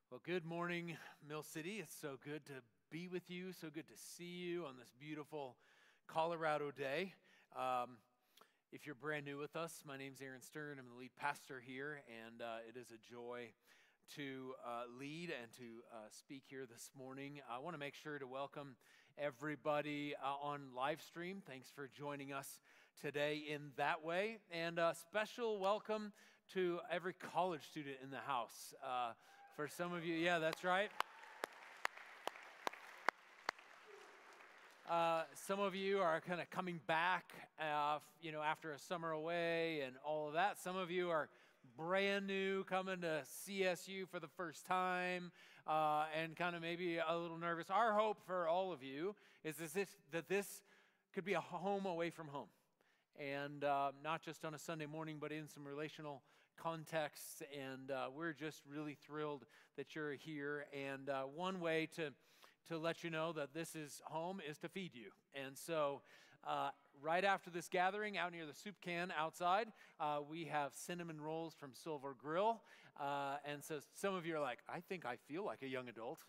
Well, good morning, Mill City. It's so good to be with you, so good to see you on this beautiful Colorado day. If you're brand new with us, my name's Aaron Stern. I'm the lead pastor here, and it is a joy to lead and to speak here this morning. I want to make sure to welcome everybody on live stream. Thanks for joining us today in that way. And a special welcome to every college student in the house. For some of you, yeah, that's right. Some of you are kind of coming back, after a summer away and all of that. Some of you are brand new, coming to CSU for the first time, and kind of maybe a little nervous. Our hope for all of you is that this could be a home away from home. And not just on a Sunday morning, but in some relational contexts. And we're just really thrilled that you're here. And one way to let you know that this is home is to feed you. And so right after this gathering, out near the soup can outside, we have cinnamon rolls from Silver Grill. And so some of you are like, I think I feel like a young adult.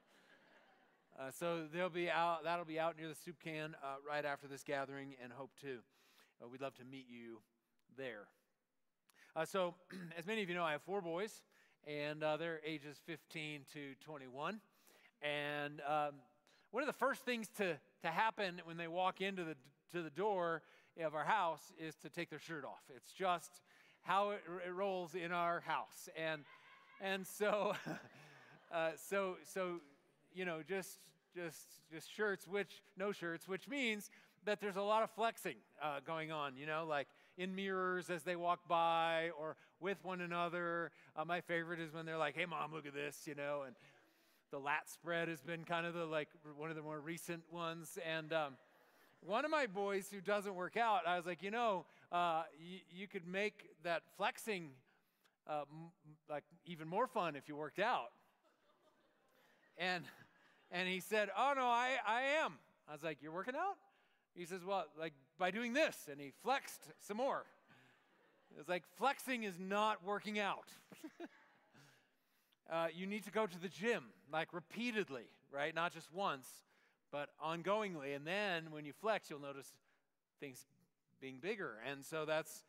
So that'll be out near the soup can right after this gathering, and hope to. We'd love to meet you there. So, as many of you know, I have 4 boys, and they're ages 15 to 21. And one of the first things to happen when they walk into the door of our house is to take their shirt off. It's just how it rolls in our house, and so just shirts, no shirts, which means that there's a lot of flexing going on, like in mirrors as they walk by or with one another. My favorite is when they're like, hey, Mom, look at this, and the lat spread has been kind of one of the more recent ones. And one of my boys who doesn't work out, I was like, you could make that flexing even more fun if you worked out. And he said, oh, no, I am. I was like, you're working out? He says, well, by doing this. And he flexed some more. It's like flexing is not working out. You need to go to the gym, repeatedly, right? Not just once, but ongoingly. And then when you flex, you'll notice things being bigger. And so that's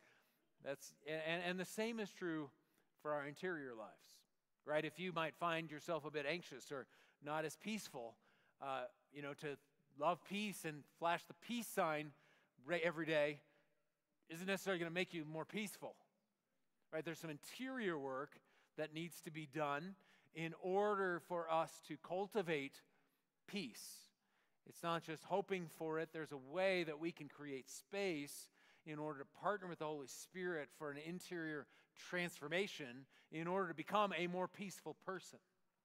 the same is true for our interior lives, right? If you might find yourself a bit anxious or not as peaceful, to love peace and flash the peace sign every day isn't necessarily going to make you more peaceful, right? There's some interior work that needs to be done in order for us to cultivate peace. It's not just hoping for it. There's a way that we can create space in order to partner with the Holy Spirit for an interior transformation in order to become a more peaceful person.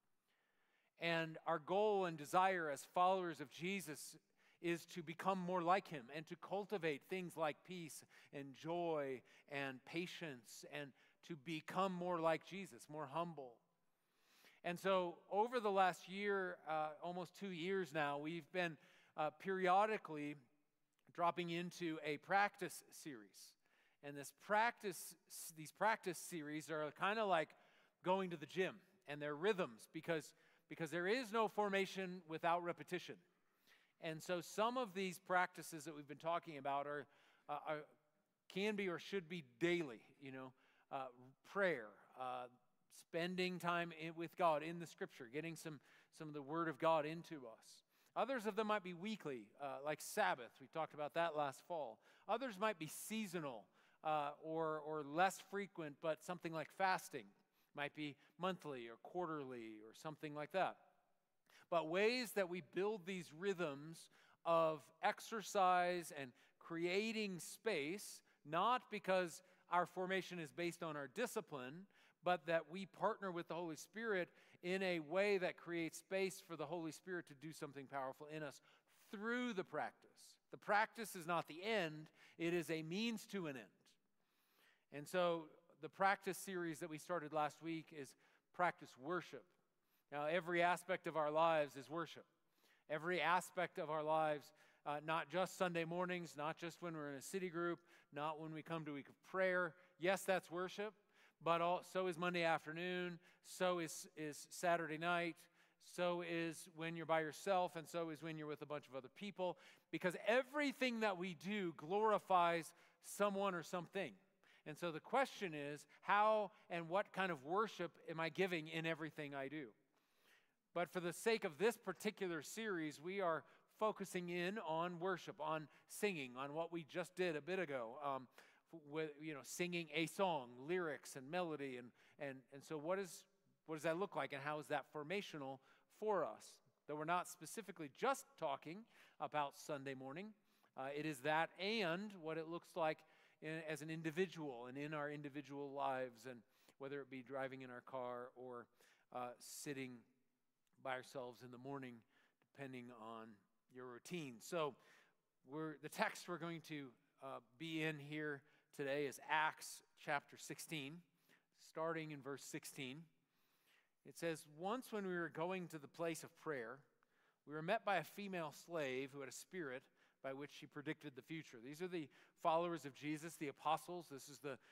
And our goal and desire as followers of Jesus is to become more like him and to cultivate things like peace and joy and patience and to become more like Jesus, more humble. And so over the last year, almost 2 years now, we've been periodically dropping into a practice series. And these practice series are kind of like going to the gym, and they're rhythms because there is no formation without repetition. And so some of these practices that we've been talking about can be or should be daily, prayer, spending time with God in the Scripture, getting some of the Word of God into us. Others of them might be weekly, like Sabbath. We talked about that last fall. Others might be seasonal or less frequent, but something like fasting. Might be monthly or quarterly or something like that. But ways that we build these rhythms of exercise and creating space, not because our formation is based on our discipline, but that we partner with the Holy Spirit in a way that creates space for the Holy Spirit to do something powerful in us through the practice. The practice is not the end, it is a means to an end. And so the practice series that we started last week is practice worship. Now, every aspect of our lives is worship. Every aspect of our lives, not just Sunday mornings, not just when we're in a city group, not when we come to a week of prayer. Yes, that's worship, but so is Monday afternoon, so is Saturday night, so is when you're by yourself, and so is when you're with a bunch of other people, because everything that we do glorifies someone or something. And so the question is, how and what kind of worship am I giving in everything I do? But for the sake of this particular series, we are focusing in on worship, on singing, on what we just did a bit ago, with singing a song, lyrics and melody, and so what does that look like, and how is that formational for us? Though we're not specifically just talking about Sunday morning, it is that and what it looks like as an individual and in our individual lives, and whether it be driving in our car or sitting by ourselves in the morning, depending on your routine. So the text we're going to be in here today is Acts chapter 16, starting in verse 16. It says, "Once when we were going to the place of prayer, we were met by a female slave who had a spirit by which she predicted the future." These are the followers of Jesus, the apostles. This is the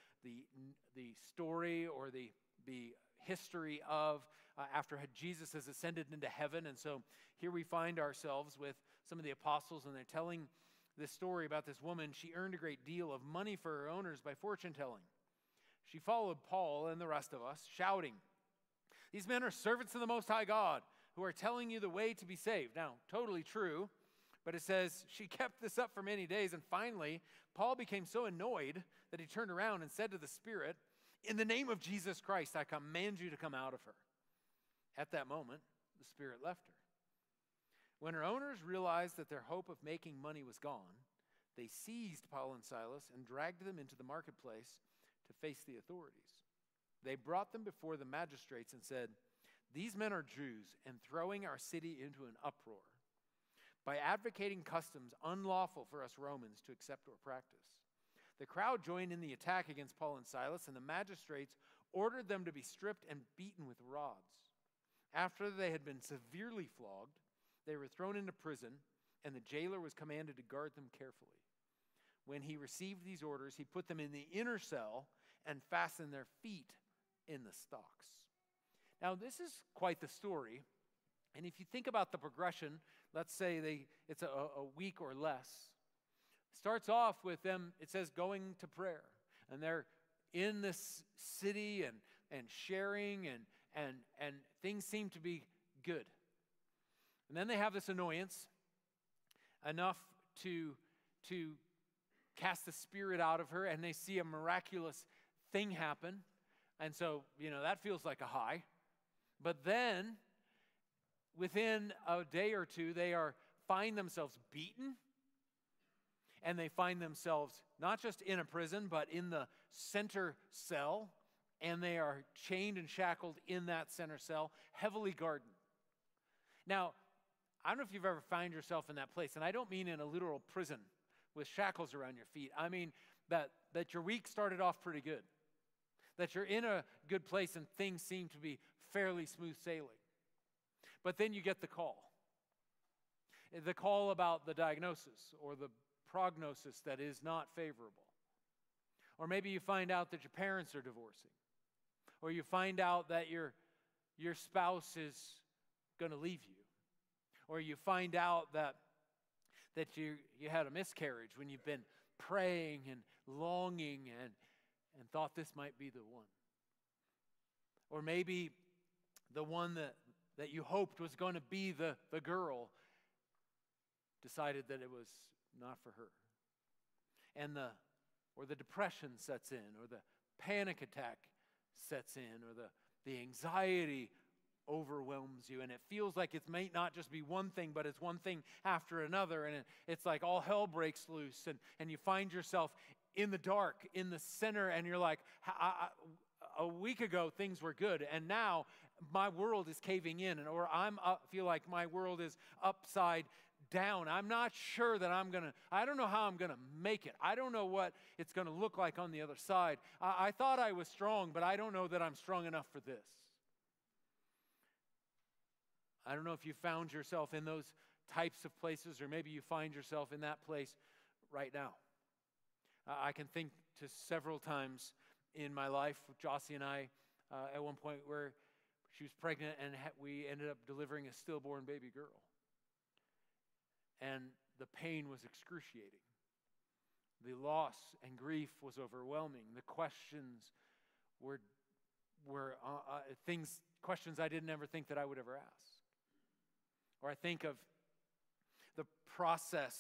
story or the history of after Jesus has ascended into heaven. And so here we find ourselves with some of the apostles, and they're telling this story about this woman. She earned a great deal of money for her owners by fortune telling. She followed Paul and the rest of us, shouting, "These men are servants of the Most High God, who are telling you the way to be saved." Now, totally true, but it says she kept this up for many days, and finally, Paul became so annoyed that he turned around and said to the spirit, "In the name of Jesus Christ, I command you to come out of her." At that moment, the spirit left her. When her owners realized that their hope of making money was gone, they seized Paul and Silas and dragged them into the marketplace to face the authorities. They brought them before the magistrates and said, "These men are Jews and throwing our city into an uproar by advocating customs unlawful for us Romans to accept or practice." The crowd joined in the attack against Paul and Silas, and the magistrates ordered them to be stripped and beaten with rods. After they had been severely flogged, they were thrown into prison, and the jailer was commanded to guard them carefully. When he received these orders, he put them in the inner cell and fastened their feet in the stocks. Now, this is quite the story. And if you think about the progression, let's say it's a week or less. It starts off with them, it says, going to prayer. And they're in this city and sharing, and things seem to be good. And then they have this annoyance, enough to cast the spirit out of her, and they see a miraculous thing happen. And so, that feels like a high. But then, within a day or two, they find themselves beaten, and they find themselves not just in a prison, but in the center cell, and they are chained and shackled in that center cell, heavily guarded. Now, I don't know if you've ever found yourself in that place, and I don't mean in a literal prison with shackles around your feet. I mean that your week started off pretty good, that you're in a good place and things seem to be fairly smooth sailing. But then you get the call about the diagnosis or the prognosis that is not favorable. Or maybe you find out that your parents are divorcing, or you find out that your spouse is going to leave you, or you find out that you had a miscarriage when you've been praying and longing and thought this might be the one. Or maybe the one that you hoped was going to be the girl decided that it was not for her. And the depression sets in, or the panic attack sets in, or the anxiety overwhelms you, and it feels like it may not just be one thing, but it's one thing after another, and it's like all hell breaks loose, and you find yourself in the dark, in the center, and you're like, a week ago things were good, and now my world is caving in, or feel like my world is upside down. I'm not sure that I don't know how I'm gonna make it. I don't know what it's gonna look like on the other side. I thought I was strong, but I don't know that I'm strong enough for this. I don't know if you found yourself in those types of places, or maybe you find yourself in that place right now. I can think to several times in my life with Jossie and I at one point where she was pregnant and we ended up delivering a stillborn baby girl. And the pain was excruciating. The loss and grief was overwhelming. The questions were questions I didn't ever think that I would ever ask. Or I think of the process,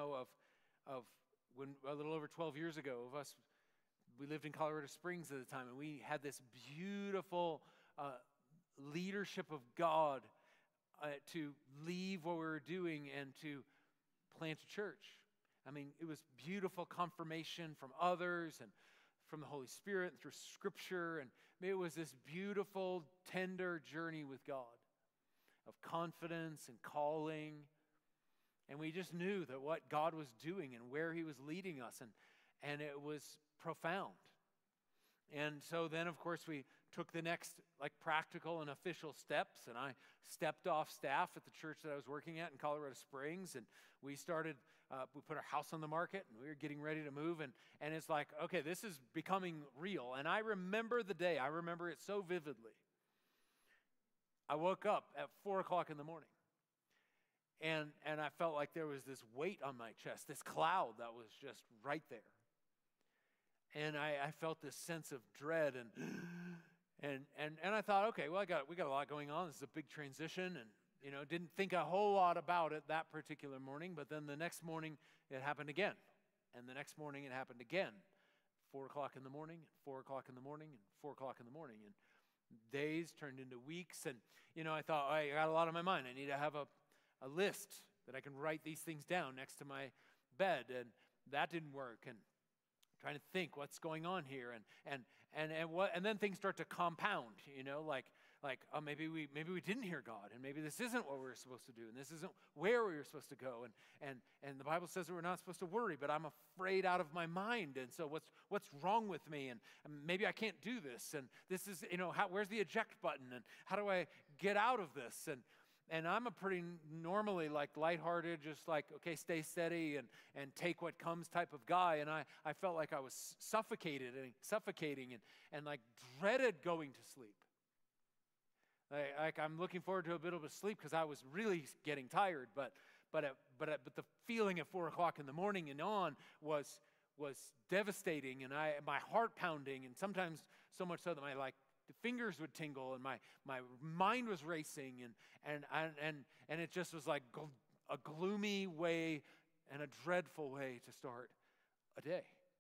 of when a little over 12 years ago of us, we lived in Colorado Springs at the time, and we had this beautiful leadership of God to leave what we were doing and to plant a church. I mean, it was beautiful confirmation from others and from the Holy Spirit and through Scripture, and it was this beautiful, tender journey with God of confidence and calling. And we just knew that what God was doing and where He was leading us, and it was profound. And so then, of course, we took the next practical and official steps, and I stepped off staff at the church that I was working at in Colorado Springs, and we started, we put our house on the market, and we were getting ready to move, and it's like, okay, this is becoming real. And I remember the day, I remember it so vividly. I woke up at 4 o'clock in the morning, and I felt like there was this weight on my chest, this cloud that was just right there. And I felt this sense of dread, and I thought, okay, well, we got a lot going on. This is a big transition, and didn't think a whole lot about it that particular morning. But then the next morning, it happened again, and the next morning it happened again. 4 o'clock in the morning, 4 o'clock in the morning, and 4 o'clock in the morning, and days turned into weeks. And I thought, I got a lot on my mind. I need to have a list that I can write these things down next to my bed, and that didn't work. And trying to think what's going on here, and then things start to compound, like oh, maybe we didn't hear God, and maybe this isn't what we were supposed to do, and this isn't where we were supposed to go, and the Bible says that we're not supposed to worry, but I'm afraid out of my mind, and so what's wrong with me, and maybe I can't do this, and this is where's the eject button, and how do I get out of this, and I'm a pretty normally lighthearted, just okay, stay steady and take what comes type of guy. And I felt like I was suffocating and dreaded going to sleep. Like I'm looking forward to a bit of a sleep because I was really getting tired. But the feeling at 4 o'clock in the morning and on was devastating, and my heart pounding, and sometimes so much so that my the fingers would tingle, and my mind was racing, and it just was like a gloomy way and a dreadful way to start a day.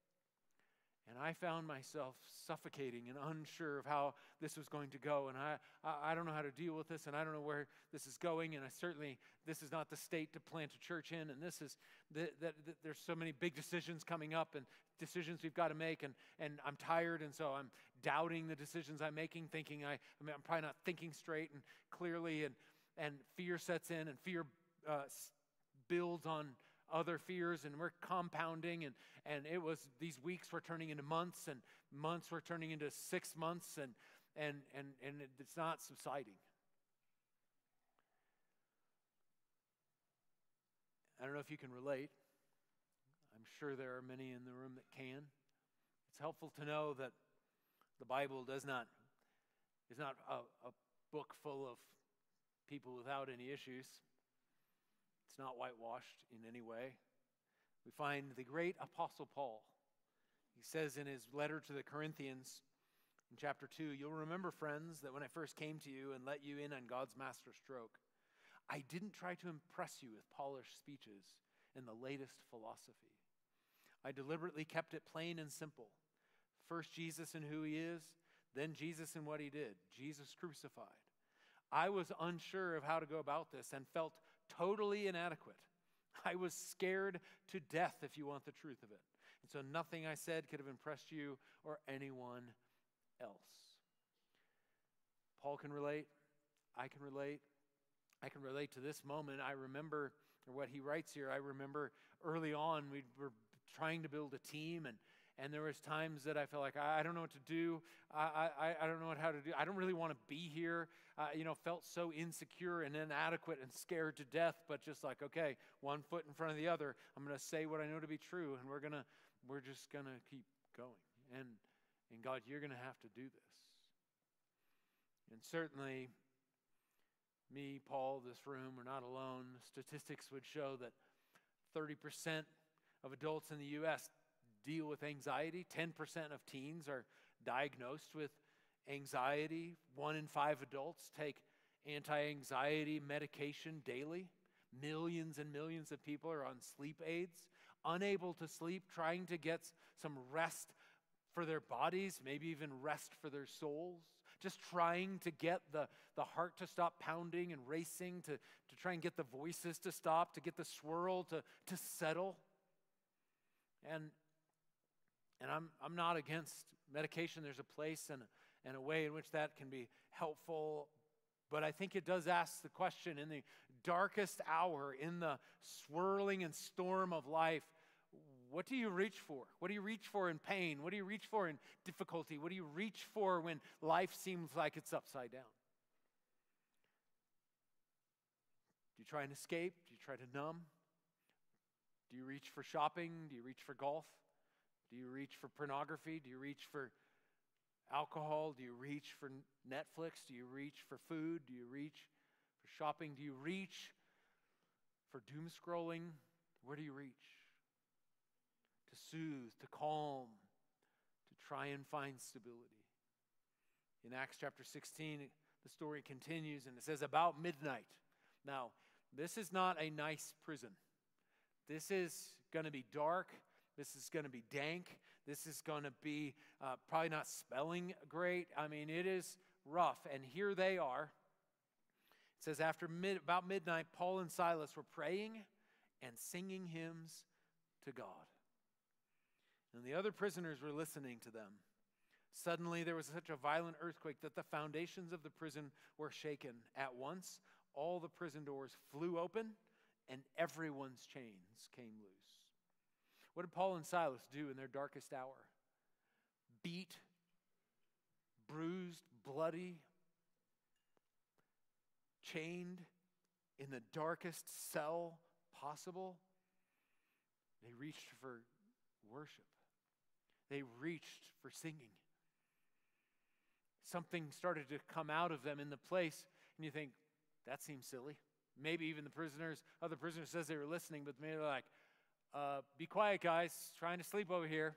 And I found myself suffocating and unsure of how this was going to go, and I don't know how to deal with this, and I don't know where this is going, and this is not the state to plant a church in, and this is there's so many big decisions coming up and decisions we've got to make, and I'm tired, and so I'm doubting the decisions I'm making, thinking I'm probably not thinking straight and clearly, and fear sets in, and fear builds on other fears, and we're compounding, and it was these weeks were turning into months, and months were turning into 6 months, and it's not subsiding. I don't know if you can relate. I'm sure there are many in the room that can. It's helpful to know that the Bible is not a book full of people without any issues. It's not whitewashed in any way. We find the great Apostle Paul. He says in his letter to the Corinthians in chapter 2, "You'll remember, friends, that when I first came to you and let you in on God's master stroke, I didn't try to impress you with polished speeches and the latest philosophy. I deliberately kept it plain and simple. First Jesus and who He is, then Jesus and what He did, Jesus crucified. I was unsure of how to go about this and felt totally inadequate. I was scared to death, if you want the truth of it. And so nothing I said could have impressed you or anyone else." Paul can relate. I can relate. I can relate to this moment. I remember what he writes here. I remember early on we were trying to build a team, and there was times that I felt like I don't know what to do. I don't know how to do. I don't really want to be here. Felt so insecure and inadequate and scared to death. But just like, okay, one foot in front of the other. I'm going to say what I know to be true, and we're just gonna keep going. And God, you're going to have to do this. And certainly, me, Paul, this room, we're not alone. Statistics would show that 30% of adults in the U.S. deal with anxiety. 10% of teens are diagnosed with anxiety. 1 in 5 adults take anti-anxiety medication daily. Millions and millions of people are on sleep aids, unable to sleep, trying to get some rest for their bodies, maybe even rest for their souls, just trying to get the heart to stop pounding and racing, to try and get the voices to stop, to get the swirl to settle. And I'm not against medication. There's a place and a way in which that can be helpful. But I think it does ask the question, in the darkest hour, in the swirling and storm of life, what do you reach for? What do you reach for in pain? What do you reach for in difficulty? What do you reach for when life seems like it's upside down? Do you try and escape? Do you try to numb? Do you reach for shopping? Do you reach for golf? Do you reach for pornography? Do you reach for alcohol? Do you reach for Netflix? Do you reach for food? Do you reach for shopping? Do you reach for doom scrolling? Where do you reach? To soothe, to calm, to try and find stability. In Acts chapter 16, the story continues and it says, about midnight. Now, this is not a nice prison. This is going to be dark. This is going to be dank. This is going to be probably not smelling great. I mean, it is rough. And here they are. It says, about midnight, Paul and Silas were praying and singing hymns to God. And the other prisoners were listening to them. Suddenly there was such a violent earthquake that the foundations of the prison were shaken. At once, all the prison doors flew open and everyone's chains came loose. What did Paul and Silas do in their darkest hour? Beat, bruised, bloody, chained in the darkest cell possible. They reached for worship. They reached for singing. Something started to come out of them in the place, and you think, that seems silly. Maybe even other prisoners says they were listening, but maybe they're like, be quiet, guys, trying to sleep over here.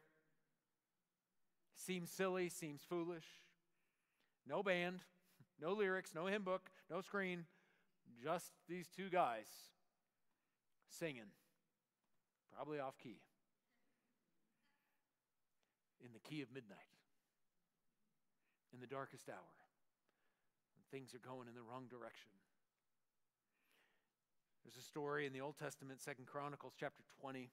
Seems silly, seems foolish. No band, no lyrics, no hymn book, no screen, just these two guys singing, probably off key. In the key of midnight, in the darkest hour, when things are going in the wrong direction. There's a story in the Old Testament, 2 Chronicles chapter 20.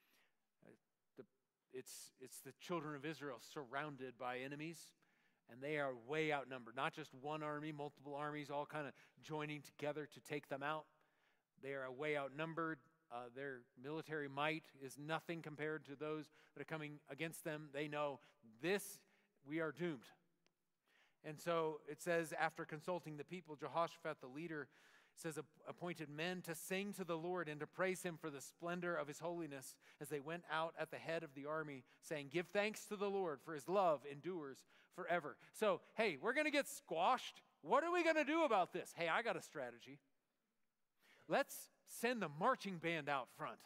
It's the children of Israel surrounded by enemies, and they are way outnumbered. Not just one army, multiple armies all kind of joining together to take them out. They are way outnumbered. Their military might is nothing compared to those that are coming against them. They know we are doomed. And so it says, after consulting the people, Jehoshaphat, the leader, says, appointed men to sing to the Lord and to praise him for the splendor of his holiness as they went out at the head of the army, saying, give thanks to the Lord, for his love endures forever. So, hey, we're going to get squashed. What are we going to do about this? Hey, I got a strategy. Let's send the marching band out front.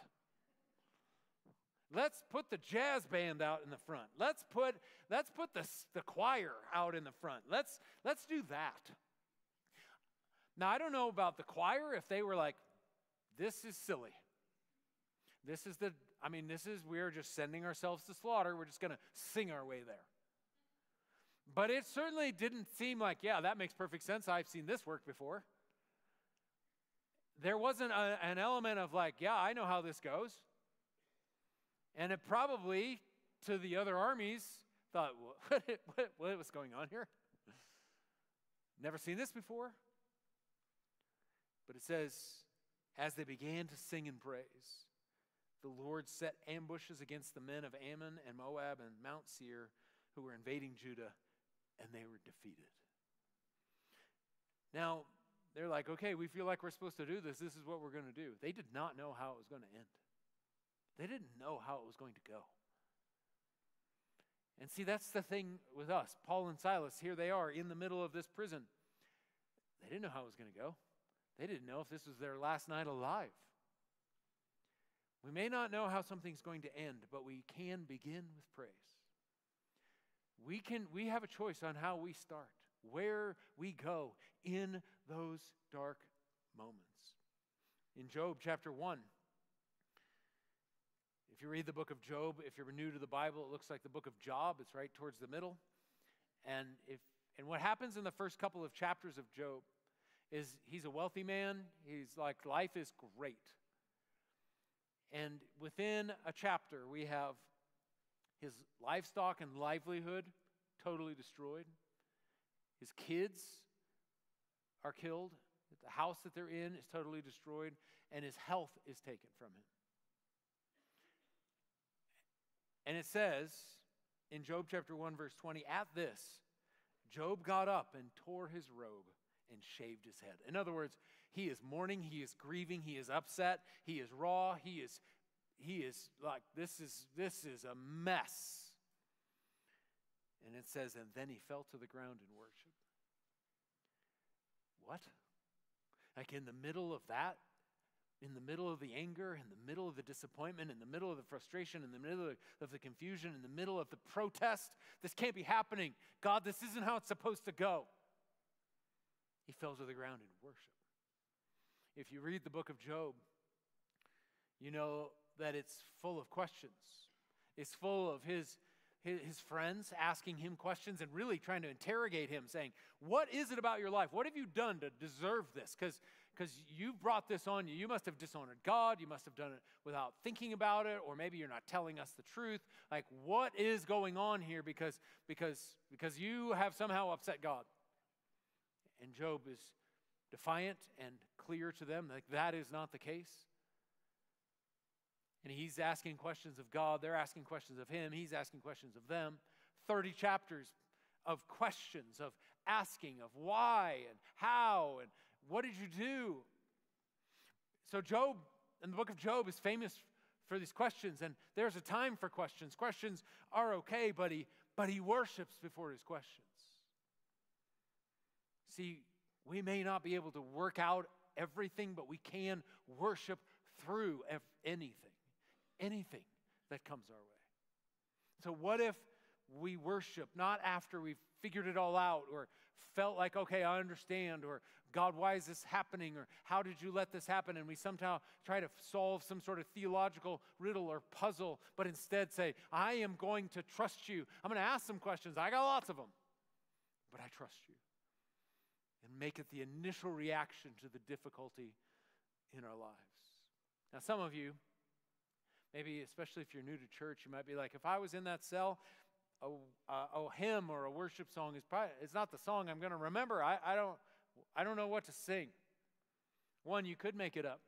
Let's put the jazz band out in the front. Let's put the choir out in the front. Let's do that. Now, I don't know about the choir, if they were like, this is silly. We're just sending ourselves to slaughter. We're just going to sing our way there. But it certainly didn't seem like, yeah, that makes perfect sense. I've seen this work before. There wasn't an element of like, yeah, I know how this goes. And it probably, to the other armies, thought, what was going on here? Never seen this before. But it says, as they began to sing and praise, the Lord set ambushes against the men of Ammon and Moab and Mount Seir who were invading Judah, and they were defeated. Now, they're like, okay, we feel like we're supposed to do this. This is what we're going to do. They did not know how it was going to end. They didn't know how it was going to go. And see, that's the thing with us. Paul and Silas, here they are in the middle of this prison. They didn't know how it was going to go. They didn't know if this was their last night alive. We may not know how something's going to end, but we can begin with praise. We have a choice on how we start, where we go in those dark moments. In Job chapter 1, if you read the book of Job, if you're new to the Bible, it looks like the book of Job. It's right towards the middle. And what happens in the first couple of chapters of Job is he's a wealthy man. He's like, life is great. And within a chapter, we have his livestock and livelihood totally destroyed. His kids are killed. The house that they're in is totally destroyed. And his health is taken from him. And it says in Job chapter 1, verse 20, at this, Job got up and tore his robe and shaved his head. In other words, he is mourning, he is grieving, he is upset, he is raw, he is like, this is a mess. And it says, and then he fell to the ground in worship. What? Like in the middle of that, in the middle of the anger, in the middle of the disappointment, in the middle of the frustration, in the middle of the confusion, in the middle of the protest, this can't be happening. God, this isn't how it's supposed to go. He fell to the ground in worship. If you read the book of Job, you know that it's full of questions. It's full of his friends asking him questions and really trying to interrogate him, saying, what is it about your life? What have you done to deserve this? Because you brought this on you. You must have dishonored God. You must have done it without thinking about it, or maybe you're not telling us the truth. Like, what is going on here? Because you have somehow upset God. And Job is defiant and clear to them that that is not the case. And he's asking questions of God. They're asking questions of him. He's asking questions of them. 30 chapters of questions, of asking, of why and how and what did you do? So Job, in the book of Job, is famous for these questions. And there's a time for questions. Questions are okay, but he worships before his questions. See, we may not be able to work out everything, but we can worship through anything that comes our way. So what if we worship not after we've figured it all out or felt like, okay, I understand, or God, why is this happening, or how did you let this happen? And we somehow try to solve some sort of theological riddle or puzzle, but instead say, I am going to trust you. I'm going to ask some questions. I got lots of them, but I trust you. And make it the initial reaction to the difficulty in our lives. Now, some of you, maybe especially if you're new to church, you might be like, if I was in that cell, a hymn or a worship song it's not the song I'm going to remember. I don't know what to sing. One, you could make it up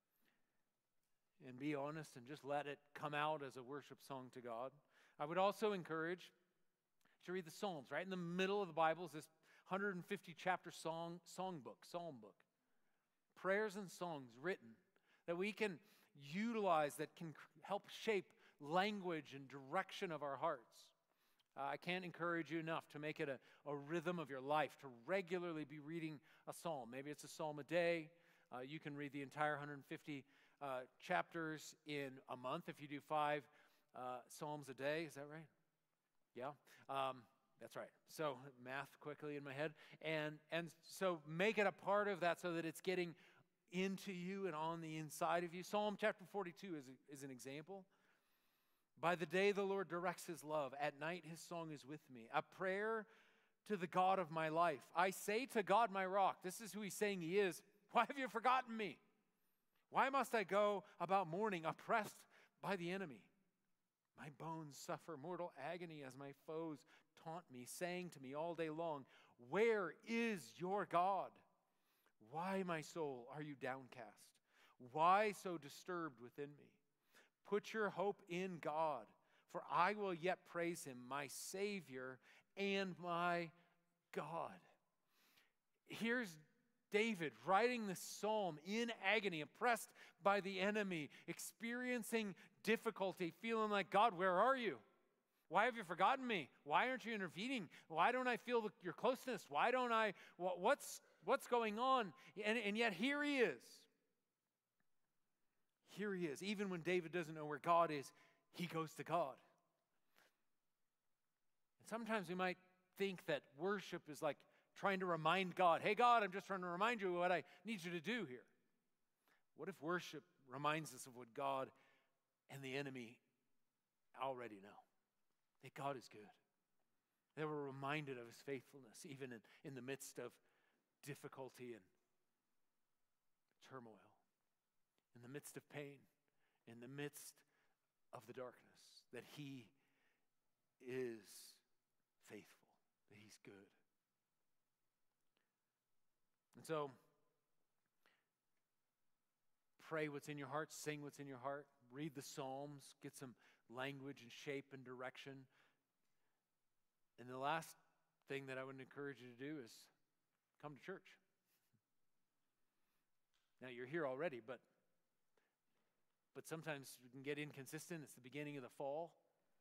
and be honest and just let it come out as a worship song to God. I would also encourage to read the Psalms. Right in the middle of the Bible is this 150 chapter psalm book. Prayers and songs written that we can utilize, that can help shape language and direction of our hearts. I can't encourage you enough to make it a rhythm of your life, to regularly be reading a psalm. Maybe it's a psalm a day. You can read the entire 150 chapters in a month if you do 5 psalms a day. Is that right? Yeah. That's right. So math quickly in my head. And so make it a part of that so that it's getting into you and on the inside of you. Psalm chapter 42 is an example. By the day the Lord directs his love. At night his song is with me. A prayer to the God of my life. I say to God my rock. This is who he's saying he is. Why have you forgotten me? Why must I go about mourning, oppressed by the enemy? My bones suffer mortal agony as my foes taunt me, saying to me all day long, where is your God? Why, my soul, are you downcast? Why so disturbed within me? Put your hope in God, for I will yet praise him, my Savior and my God. Here's David writing this psalm in agony, oppressed by the enemy, experiencing difficulty, feeling like, God, where are you? Why have you forgotten me? Why aren't you intervening? Why don't I feel your closeness? Why don't I, what's going on? And yet here he is. Here he is. Even when David doesn't know where God is, he goes to God. And sometimes we might think that worship is like trying to remind God, hey God, I'm just trying to remind you of what I need you to do here. What if worship reminds us of what God and the enemy already know? That God is good. That we're reminded of his faithfulness, even in the midst of difficulty and turmoil, in the midst of pain, in the midst of the darkness, that he is faithful, that he's good. And so, pray what's in your heart, sing what's in your heart, read the Psalms, get some language and shape and direction. And the last thing that I would encourage you to do is come to church. Now, you're here already, but sometimes we can get inconsistent. It's the beginning of the fall.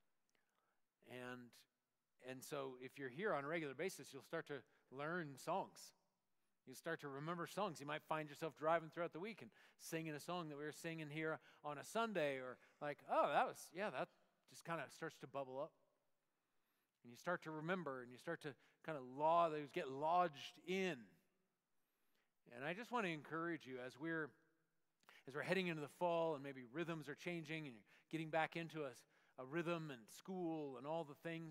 And so if you're here on a regular basis, you'll start to learn songs. You start to remember songs. You might find yourself driving throughout the week and singing a song that we were singing here on a Sunday, or like, oh, that just kind of starts to bubble up. And you start to remember, and you start to kind of get lodged in. And I just want to encourage you as we're heading into the fall, and maybe rhythms are changing, and you're getting back into a rhythm and school and all the things,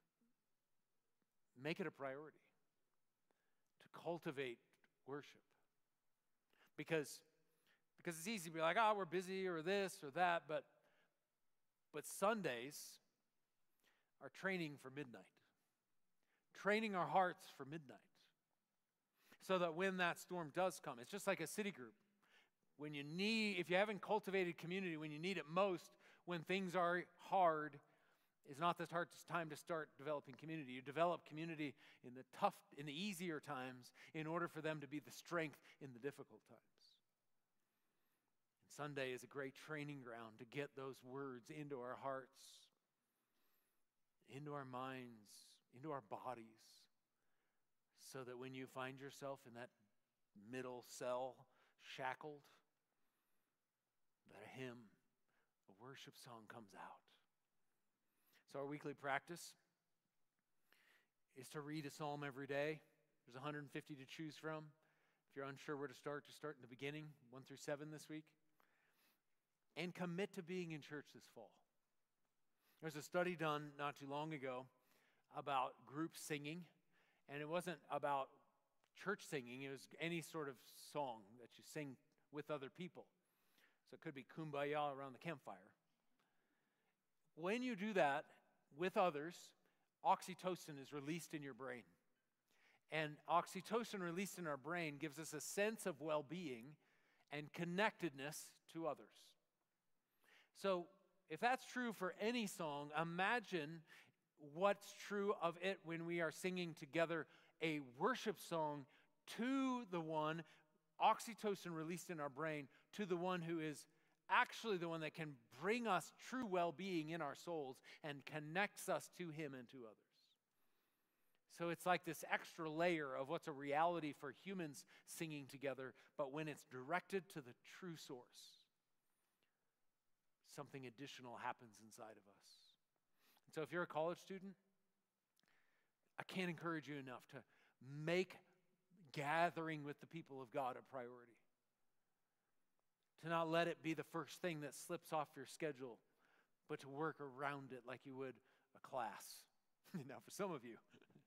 make it a priority to cultivate worship. Because it's easy to be like, we're busy or this or that, but Sundays are training for midnight. Training our hearts for midnight. So that when that storm does come, it's just like a city group. If you haven't cultivated community, when you need it most, when things are hard, is not the hardest time to start developing community. You develop community in the easier times in order for them to be the strength in the difficult times. And Sunday is a great training ground to get those words into our hearts, into our minds, into our bodies, so that when you find yourself in that middle cell, shackled, that a hymn, a worship song comes out. So our weekly practice is to read a psalm every day. There's 150 to choose from. If you're unsure where to start in the beginning, 1 through 7 this week. And commit to being in church this fall. There's a study done not too long ago about group singing, and it wasn't about church singing. It was any sort of song that you sing with other people. So it could be Kumbaya around the campfire. When you do that with others, oxytocin is released in your brain. And oxytocin released in our brain gives us a sense of well-being and connectedness to others. So if that's true for any song, imagine what's true of it when we are singing together a worship song to the one, oxytocin released in our brain, to the one who is actually the one that can bring us true well-being in our souls and connects us to him and to others. So it's like this extra layer of what's a reality for humans singing together, but when it's directed to the true source, something additional happens inside of us. And so if you're a college student, I can't encourage you enough to make gathering with the people of God a priority. To not let it be the first thing that slips off your schedule, but to work around it like you would a class. Now, for some of you,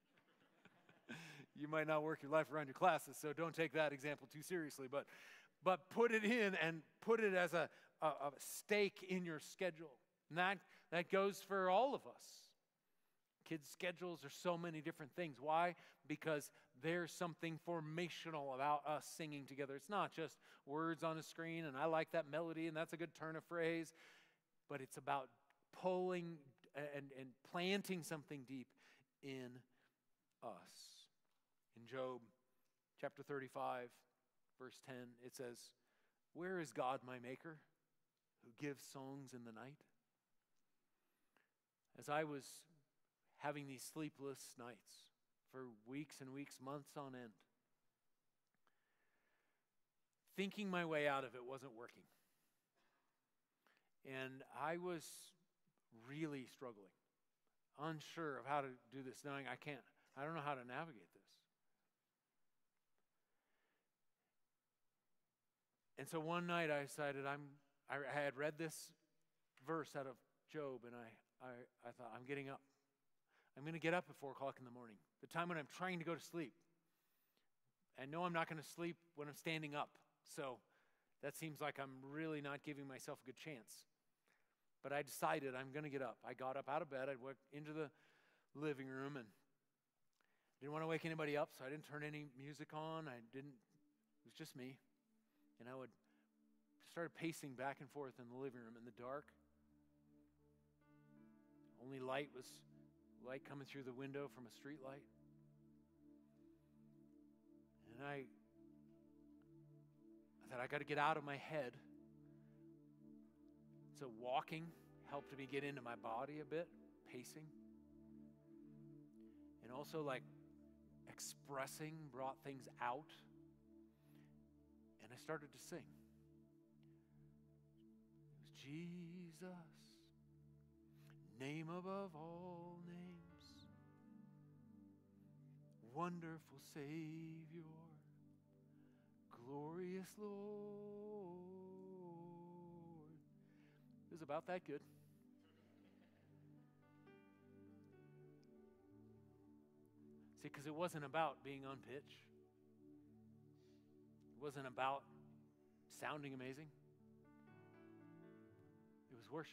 you might not work your life around your classes, so don't take that example too seriously. But put it in and put it as a stake in your schedule. And that goes for all of us. Kids' schedules are so many different things. Why? Because there's something formational about us singing together. It's not just words on a screen, and I like that melody, and that's a good turn of phrase. But it's about pulling and planting something deep in us. In Job chapter 35, verse 10, it says, "Where is God my maker, who gives songs in the night? as I was having these sleepless nights for weeks and weeks, months on end, thinking my way out of it wasn't working. And I was really struggling, unsure of how to do this, knowing I don't know how to navigate this. And so one night I decided I had read this verse out of Job, and I thought, I'm getting up. I'm going to get up at 4 o'clock in the morning, the time when I'm trying to go to sleep. I know I'm not going to sleep when I'm standing up, so that seems like I'm really not giving myself a good chance. But I decided I'm going to get up. I got up out of bed. I went into the living room and didn't want to wake anybody up, so I didn't turn any music on. It was just me. And I started pacing back and forth in the living room in the dark. Only light coming through the window from a street light. And I thought, I got to get out of my head. So walking helped me get into my body a bit, pacing. And also expressing brought things out. And I started to sing. It was Jesus, name above all names, wonderful Savior, glorious Lord. It was about that good. See, because it wasn't about being on pitch. It wasn't about sounding amazing. It was worship.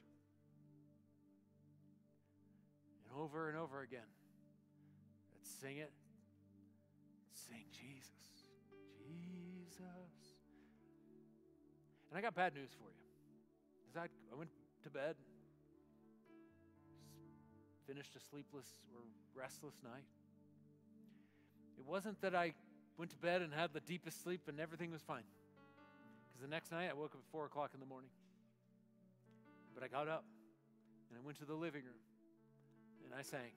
And over again, let's sing it. Sing Jesus, Jesus. And I got bad news for you. Because I went to bed, finished a sleepless or restless night. It wasn't that I went to bed and had the deepest sleep and everything was fine. Because the next night I woke up at 4 o'clock in the morning. But I got up and I went to the living room and I sang,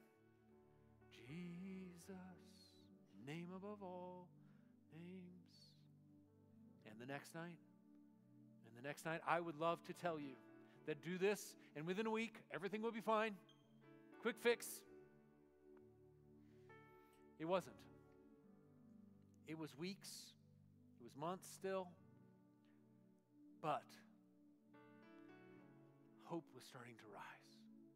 Jesus, name above all names. And the next night, I would love to tell you that do this and within a week, everything will be fine. Quick fix. It wasn't. It was weeks. It was months still. But hope was starting to rise.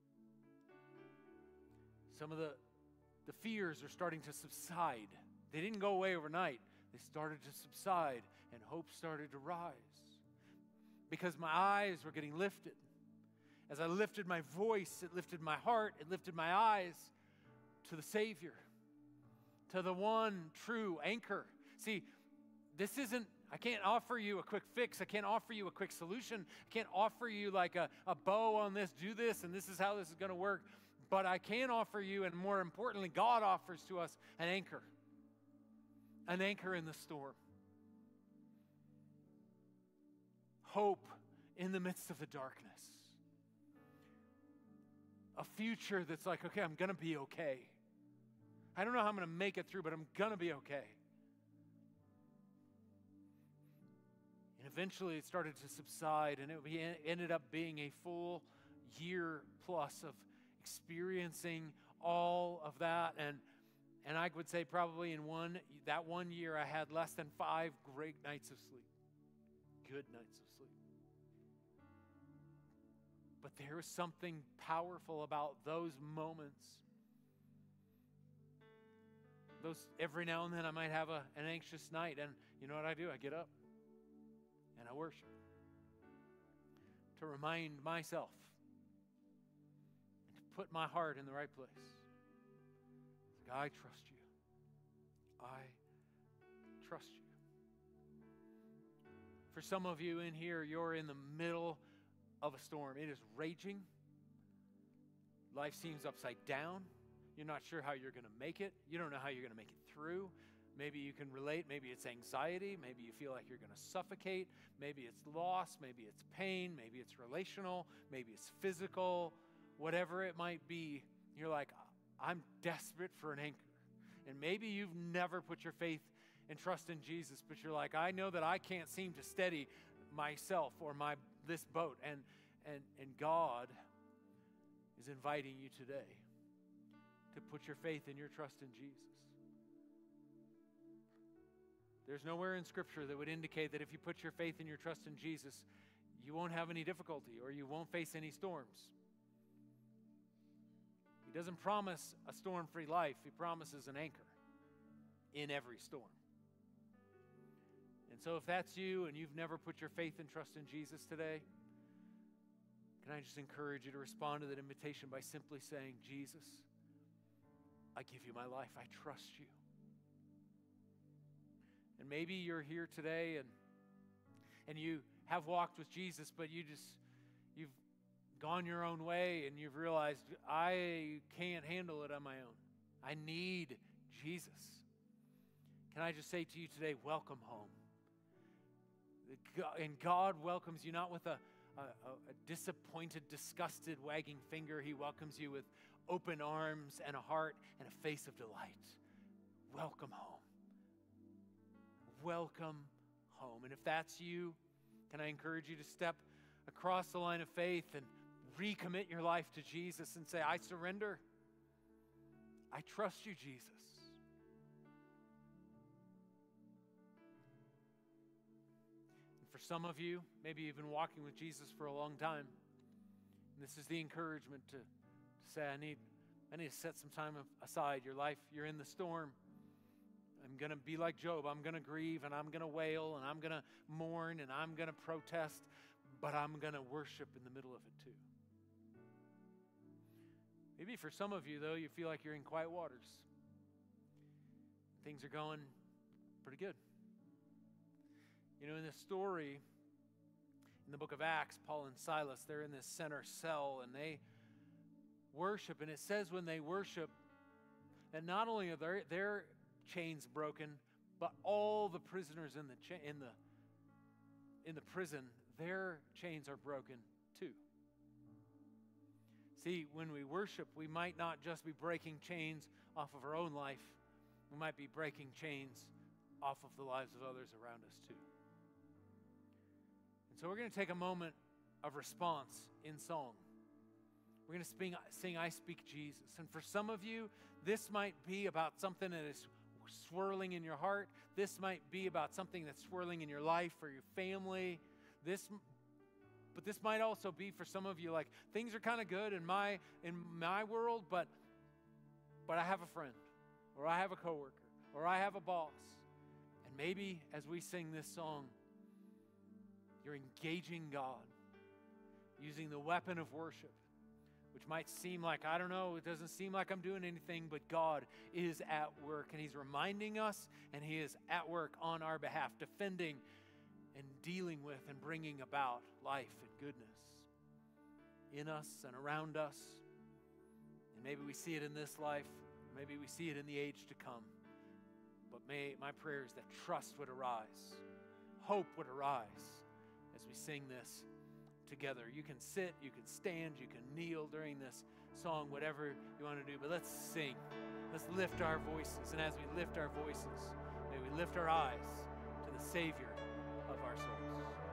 Some of the fears are starting to subside. They didn't go away overnight. They started to subside, and hope started to rise. Because my eyes were getting lifted. As I lifted my voice, it lifted my heart, it lifted my eyes to the Savior, to the one true anchor. See, I can't offer you a quick fix. I can't offer you a quick solution. I can't offer you like a bow on this, do this, and this is how this is going to work. But I can offer you, and more importantly, God offers to us an anchor in the storm. Hope in the midst of the darkness. A future that's like, okay, I'm going to be okay. I don't know how I'm going to make it through, but I'm going to be okay. And eventually it started to subside, and it ended up being a full year plus of experiencing all of that. And I would say probably in that one year I had less than 5 great nights of sleep. Good nights of sleep. But there is something powerful about those moments. Every now and then I might have an anxious night, and you know what I do? I get up and I worship to remind myself and to put my heart in the right place. I trust you. I trust you. For some of you in here, you're in the middle of a storm. It is raging. Life seems upside down. You're not sure how you're going to make it. You don't know how you're going to make it through. Maybe you can relate. Maybe it's anxiety. Maybe you feel like you're going to suffocate. Maybe it's loss. Maybe it's pain. Maybe it's relational. Maybe it's physical. whatever it might be, you're like, I'm desperate for an anchor. And maybe you've never put your faith and trust in Jesus, but you're like, I know that I can't seem to steady myself or this boat. And God is inviting you today to put your faith and your trust in Jesus. There's nowhere in Scripture that would indicate that if you put your faith and your trust in Jesus, you won't have any difficulty or you won't face any storms. He doesn't promise a storm-free life. He promises an anchor in every storm. And so if that's you and you've never put your faith and trust in Jesus today, can I just encourage you to respond to that invitation by simply saying, Jesus, I give you my life. I trust you. And maybe you're here today and you have walked with Jesus, but you've gone your own way and you've realized, I can't handle it on my own. I need Jesus. Can I just say to you today, welcome home. And God welcomes you not with a disappointed, disgusted, wagging finger. He welcomes you with open arms and a heart and a face of delight. Welcome home. Welcome home. And if that's you, can I encourage you to step across the line of faith and recommit your life to Jesus and say, I surrender. I trust you, Jesus. And for some of you, maybe you've been walking with Jesus for a long time. And this is the encouragement to say, I need to set some time aside. Your life, you're in the storm. I'm going to be like Job. I'm going to grieve and I'm going to wail and I'm going to mourn and I'm going to protest, but I'm going to worship in the middle of it too. Maybe for some of you, though, you feel like you're in quiet waters. Things are going pretty good. You know, in this story, in the book of Acts, Paul and Silas, they're in this center cell and they worship. And it says when they worship that not only are their chains broken, but all the prisoners in the prison, their chains are broken too. See, when we worship, we might not just be breaking chains off of our own life. We might be breaking chains off of the lives of others around us too. And so we're going to take a moment of response in song. We're going to sing I Speak Jesus. And for some of you, this might be about something that is swirling in your heart. This might be about something that's swirling in your life or your family. But this might also be for some of you like things are kind of good in my world, but I have a friend, or I have a coworker, or I have a boss. And maybe as we sing this song, you're engaging God using the weapon of worship, which might seem like, I don't know, it doesn't seem like I'm doing anything, but God is at work, and He's reminding us, and He is at work on our behalf, defending and dealing with and bringing about life and goodness in us and around us. And maybe we see it in this life, maybe we see it in the age to come. But my prayer is that trust would arise, hope would arise as we sing this together. You can sit, you can stand, you can kneel during this song, whatever you want to do, but let's sing. Let's lift our voices, and as we lift our voices, may we lift our eyes to the Savior of our souls.